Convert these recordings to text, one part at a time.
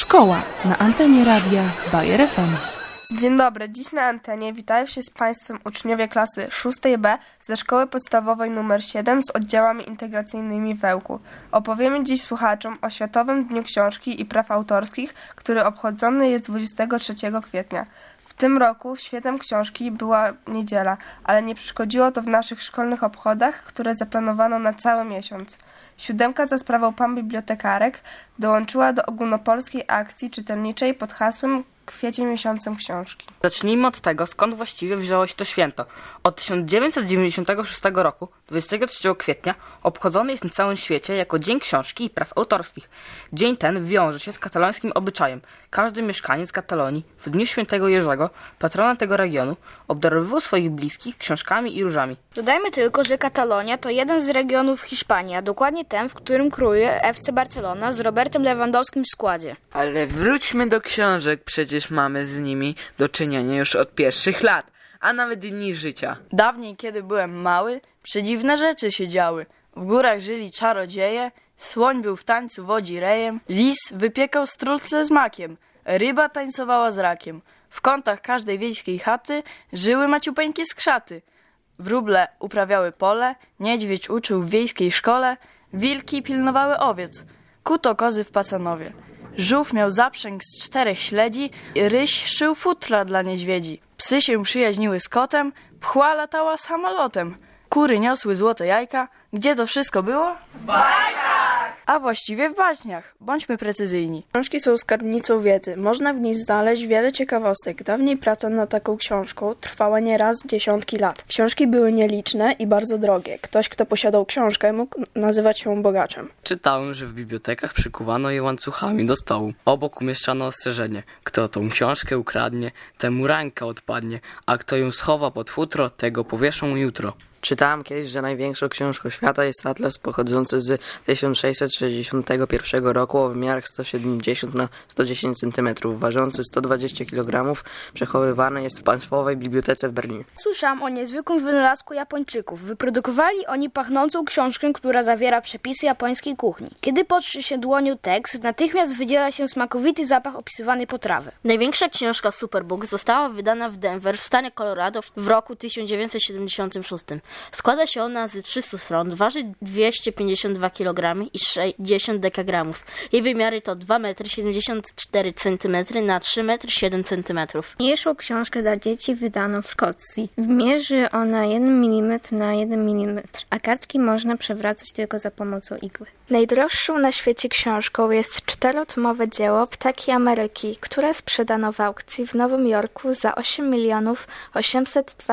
Szkoła na antenie radia Bayer FM. Dzień dobry, dziś na antenie witają się z Państwem uczniowie klasy 6B ze szkoły podstawowej nr 7 z oddziałami integracyjnymi w Ełku. Opowiemy dziś słuchaczom o Światowym Dniu Książki i Praw Autorskich, który obchodzony jest 23 kwietnia. W tym roku świętem książki była niedziela, ale nie przeszkodziło to w naszych szkolnych obchodach, które zaplanowano na cały miesiąc. 7 za sprawą pan bibliotekarek dołączyła do ogólnopolskiej akcji czytelniczej pod hasłem Kwiecień miesiącem książki. Zacznijmy od tego, skąd właściwie wzięło się to święto. Od 1996 roku, 23 kwietnia, obchodzony jest na całym świecie jako Dzień Książki i Praw Autorskich. Dzień ten wiąże się z katalońskim obyczajem. Każdy mieszkaniec Katalonii w dniu świętego Jerzego, patrona tego regionu, obdarowywał swoich bliskich książkami i różami. Dodajmy tylko, że Katalonia to jeden z regionów Hiszpanii, a dokładnie ten, w którym króluje FC Barcelona z Robertem Lewandowskim w składzie. Ale wróćmy do książek, przecież mamy z nimi do czynienia już od pierwszych lat, a nawet dni życia. Dawniej, kiedy byłem mały, przedziwne rzeczy się działy. W górach żyli czarodzieje, słoń był w tańcu wodzi rejem, lis wypiekał strulce z makiem, ryba tańcowała z rakiem. W kątach każdej wiejskiej chaty żyły maciupeńkie skrzaty. Wróble uprawiały pole, niedźwiedź uczył w wiejskiej szkole, wilki pilnowały owiec, kuto kozy w Pacanowie. Żółw miał zaprzęg z 4 śledzi, ryś szył futra dla niedźwiedzi. Psy się przyjaźniły z kotem, pchła latała samolotem. Kury niosły złote jajka. Gdzie to wszystko było? W bajkach! A właściwie w baśniach. Bądźmy precyzyjni. Książki są skarbnicą wiedzy. Można w niej znaleźć wiele ciekawostek. Dawniej praca nad taką książką trwała nieraz dziesiątki lat. Książki były nieliczne i bardzo drogie. Ktoś, kto posiadał książkę, mógł nazywać się bogaczem. Czytałem, że w bibliotekach przykuwano je łańcuchami do stołu. Obok umieszczano ostrzeżenie. Kto tą książkę ukradnie, temu ręka odpadnie, a kto ją schowa pod futro, tego powieszą jutro. Czytałem kiedyś, że największą książką świata jest atlas pochodzący z 1661 roku o wymiarach 170 na 110 cm, ważący 120 kg, przechowywany jest w Państwowej Bibliotece w Berlinie. Słyszałam o niezwykłym wynalazku Japończyków. Wyprodukowali oni pachnącą książkę, która zawiera przepisy japońskiej kuchni. Kiedy potrzy się dłonią tekst, natychmiast wydziela się smakowity zapach opisywanej potrawy. Największa książka Superbook została wydana w Denver w stanie Colorado w roku 1976. Składa się ona z 300 stron, waży 252 kg i 60 dekagramów. Jej wymiary to 2,74 m na 3,7 cm. Mniejszą książkę dla dzieci wydano w Szkocji. Mierzy ona 1 mm na 1 mm, a kartki można przewracać tylko za pomocą igły. Najdroższą na świecie książką jest 4-tomowe dzieło Ptaki Ameryki, które sprzedano w aukcji w Nowym Jorku za $8,802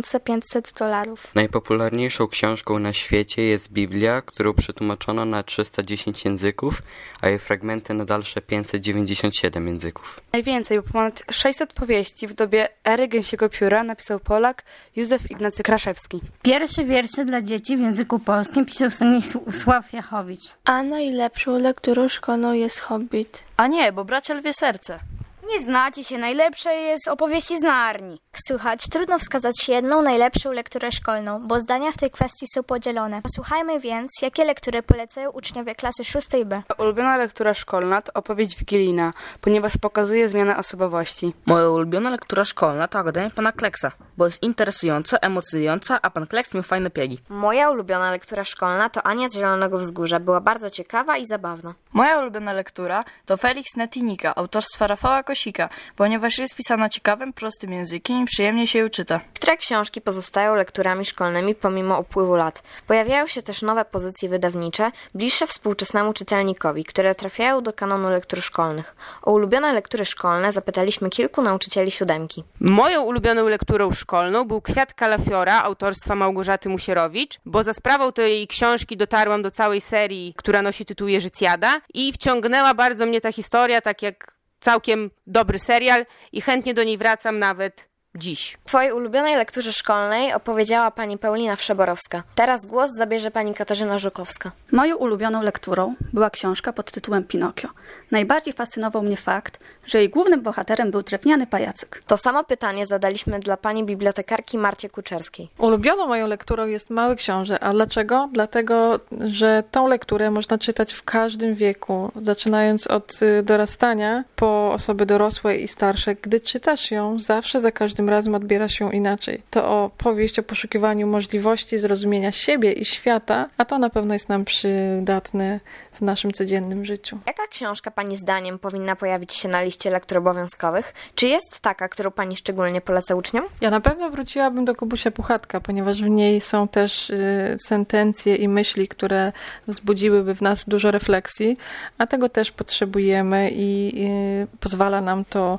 500. Najpopularniejszą książką na świecie jest Biblia, którą przetłumaczono na 310 języków, a jej fragmenty na dalsze 597 języków. Najwięcej, bo ponad 600 powieści w dobie ery gęsiego pióra napisał Polak Józef Ignacy Kraszewski. Pierwsze wiersze dla dzieci w języku polskim pisał Stanisław Jachowicz. A najlepszą lekturą szkolną jest Hobbit. A nie, bo Bracia Lwie Serce. Nie znacie się, najlepsze jest opowieści z Narni. Słuchać, trudno wskazać jedną najlepszą lekturę szkolną, bo zdania w tej kwestii są podzielone. Posłuchajmy więc, jakie lektury polecają uczniowie klasy 6B. Ulubiona lektura szkolna to opowieść Wigilina, ponieważ pokazuje zmianę osobowości. Moja ulubiona lektura szkolna to Akademia pana Kleksa, bo jest interesująca, emocjonująca, a pan Kleks miał fajne piegi. Moja ulubiona lektura szkolna to Ania z Zielonego Wzgórza. Była bardzo ciekawa i zabawna. Moja ulubiona lektura to Felix Netinika, autorstwa Rafała Kosika, ponieważ jest pisana ciekawym, prostym językiem i przyjemnie się ją czyta. Niektóre książki pozostają lekturami szkolnymi pomimo upływu lat. Pojawiają się też nowe pozycje wydawnicze, bliższe współczesnemu czytelnikowi, które trafiają do kanonu lektur szkolnych. O ulubione lektury szkolne zapytaliśmy kilku nauczycieli 7. Moją ulubioną lekturą szkolną był Kwiat Kalafiora autorstwa Małgorzaty Musierowicz, bo za sprawą tej książki dotarłam do całej serii, która nosi tytuł Jerzycjada i wciągnęła bardzo mnie ta historia, tak jak całkiem dobry serial i chętnie do niej wracam nawet dziś. W twojej ulubionej lekturze szkolnej opowiedziała pani Paulina Wszeborowska. Teraz głos zabierze pani Katarzyna Żukowska. Moją ulubioną lekturą była książka pod tytułem Pinokio. Najbardziej fascynował mnie fakt, że jej głównym bohaterem był drewniany pajacyk. To samo pytanie zadaliśmy dla pani bibliotekarki Marcie Kuczerskiej. Ulubioną moją lekturą jest Mały Książę. A dlaczego? Dlatego, że tą lekturę można czytać w każdym wieku, zaczynając od dorastania po osoby dorosłe i starsze. Gdy czytasz ją, zawsze za każdym razem odbierasz ją inaczej. To opowieść o poszukiwaniu możliwości zrozumienia siebie i świata, a to na pewno jest nam przydatne w naszym codziennym życiu. Jaka książka pani zdaniem powinna pojawić się na liście lektur obowiązkowych? Czy jest taka, którą pani szczególnie poleca uczniom? Ja na pewno wróciłabym do Kubusia Puchatka, ponieważ w niej są też sentencje i myśli, które wzbudziłyby w nas dużo refleksji, a tego też potrzebujemy i pozwala nam to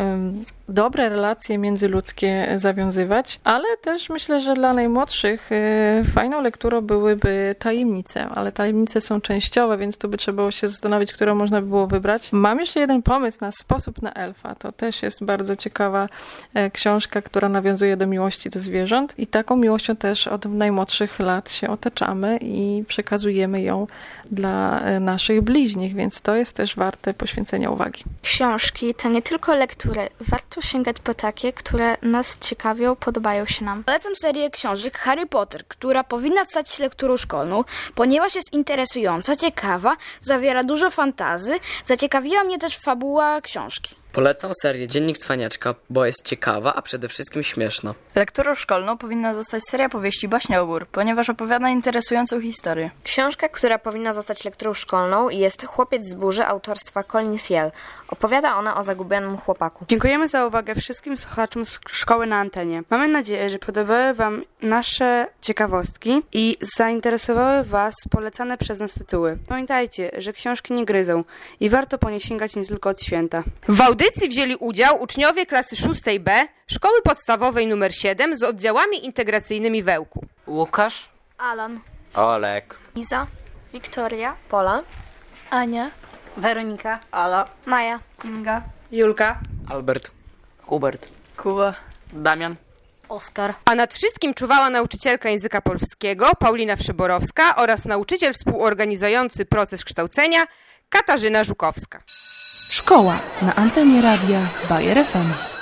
dobre relacje międzyludzkie zawiązywać, ale też myślę, że dla najmłodszych fajną lekturą byłyby tajemnice, ale tajemnice są częściowe, więc tu by trzeba było się zastanowić, którą można by było wybrać. Mam jeszcze jeden pomysł na Sposób na elfa. To też jest bardzo ciekawa książka, która nawiązuje do miłości do zwierząt i taką miłością też od najmłodszych lat się otaczamy i przekazujemy ją dla naszych bliźnich, więc to jest też warte poświęcenia uwagi. Książki to nie tylko lektury. Warto sięgać po takie, które nas ciekawią, podobają się nam. Polecam serię książek Harry Potter, która powinna stać się lekturą szkolną, ponieważ jest interesująca, ciekawa, zawiera dużo fantazy. Zaciekawiła mnie też fabuła książki. Polecam serię Dziennik Cwaniaczka, bo jest ciekawa, a przede wszystkim śmieszna. Lekturą szkolną powinna zostać seria powieści Baśniobór, ponieważ opowiada interesującą historię. Książka, która powinna zostać lekturą szkolną, jest Chłopiec z burzy autorstwa Colin Thiel. Opowiada ona o zagubionym chłopaku. Dziękujemy za uwagę wszystkim słuchaczom z Szkoły na Antenie. Mamy nadzieję, że podobały Wam nasze ciekawostki i zainteresowały Was polecane przez nas tytuły. Pamiętajcie, że książki nie gryzą i warto po nie sięgać nie tylko od święta. W audycji wzięli udział uczniowie klasy 6B Szkoły Podstawowej nr 7 z oddziałami integracyjnymi w Ełku. Łukasz, Alan, Olek, Iza, Wiktoria, Pola, Ania, Weronika, Ala, Maja, Inga, Julka, Albert, Hubert, Kuba, Damian, Oskar. A nad wszystkim czuwała nauczycielka języka polskiego Paulina Wszeborowska oraz nauczyciel współorganizujący proces kształcenia Katarzyna Żukowska. Szkoła na antenie radia Bayer FM.